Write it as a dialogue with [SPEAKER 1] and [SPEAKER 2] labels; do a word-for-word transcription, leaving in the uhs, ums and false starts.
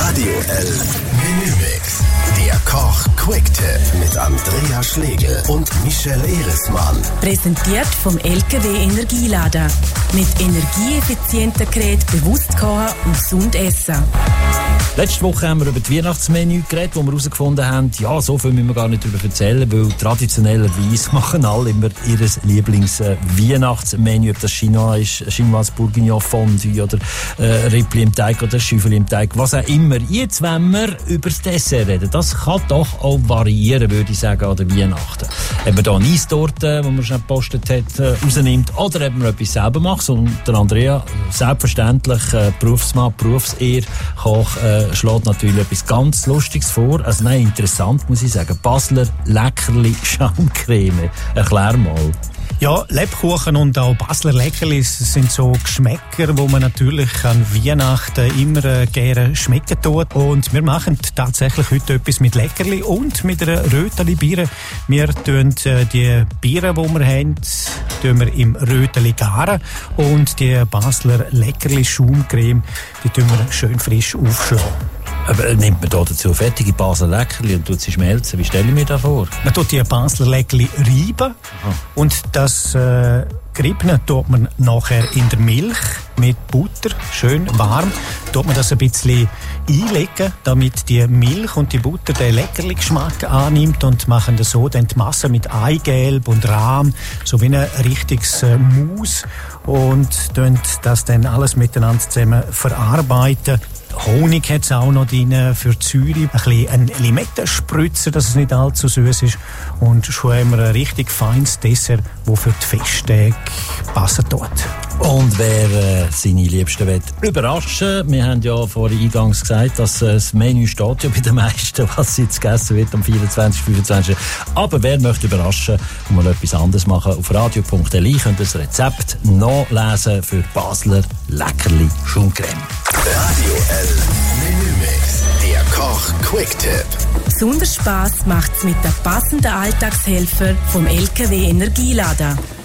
[SPEAKER 1] Radio L Menümix. Der Koch-Quick-Tipp mit Andrea Schlegel und Michelle Erismann.
[SPEAKER 2] Präsentiert vom L K W Energielader. Mit energieeffizienten Geräten bewusst kochen und gesund essen.
[SPEAKER 3] Letzte Woche haben wir über die Weihnachtsmenü geredet, wo wir herausgefunden haben, ja, so viel müssen wir gar nicht darüber erzählen, weil traditionellerweise machen alle immer ihr Lieblings-Weihnachtsmenü, ob das Chinois ist, Chinois Bourguignon Fondue oder äh, Rippli im Teig oder Schüffel im Teig, was auch immer. Jetzt, wenn wir über das Dessert reden, das kann doch auch variieren, würde ich sagen, an der Weihnachten. Ob man da eine Eistorte, die man schon gepostet hat, äh, rausnimmt, oder ob man etwas selber macht. Und der Andrea, selbstverständlich äh, Berufsmann, Berufsehr, Koch, äh, schlägt natürlich etwas ganz Lustiges vor. Also nein, interessant muss ich sagen. Basler Leckerli Schaumcreme. Erklär mal.
[SPEAKER 4] Ja, Lebkuchen und auch Basler Leckerlis sind so Geschmäcker, wo man natürlich an Weihnachten immer äh, gerne schmecken tut. Und wir machen tatsächlich heute etwas mit Leckerli und mit einer Röteli-Biere. Wir tun äh, die Biere, die wir haben, tun wir im Röteli garen. Und die Basler Leckerli Schaumcreme, die tun wir schön frisch aufschlagen.
[SPEAKER 3] Aber nimmt man da dazu fertige Basler Leckerli und tut sie schmelzen? Wie stelle ich mir das vor?
[SPEAKER 4] Man tut die Basler Leckerli reiben. Aha. Und das äh, Geriebene tut man nachher in der Milch mit Butter, schön warm, tut man das ein bisschen einlegen, damit die Milch und die Butter den Leckerli-Geschmack annimmt, und machen das so dann die Masse mit Eigelb und Rahm, so wie ein richtiges äh, Mousse, und tun das dann alles miteinander zusammen verarbeiten. Honig hat es auch noch drin für die Säure. Ein bisschen ein Limettenspritzer, dass es nicht allzu süß ist. Und schon haben wir ein richtig feines Dessert, das für die Festtage passen tut.
[SPEAKER 3] Und wer äh, seine Liebsten will überraschen, wir haben ja vorhin eingangs gesagt, dass äh, das Menü steht ja bei den meisten, was jetzt gegessen wird am vierundzwanzigsten fünfundzwanzigsten Aber wer möchte überraschen und mal etwas anderes machen, auf radio punkt l i könnt ihr das Rezept nachlesen für Basler Leckerli Schaumcreme.
[SPEAKER 1] Radio L Menümix, der Koch-Quick-Tipp.
[SPEAKER 2] Besonders Spass macht's mit den passenden Alltagshelfer vom L K W Energielader.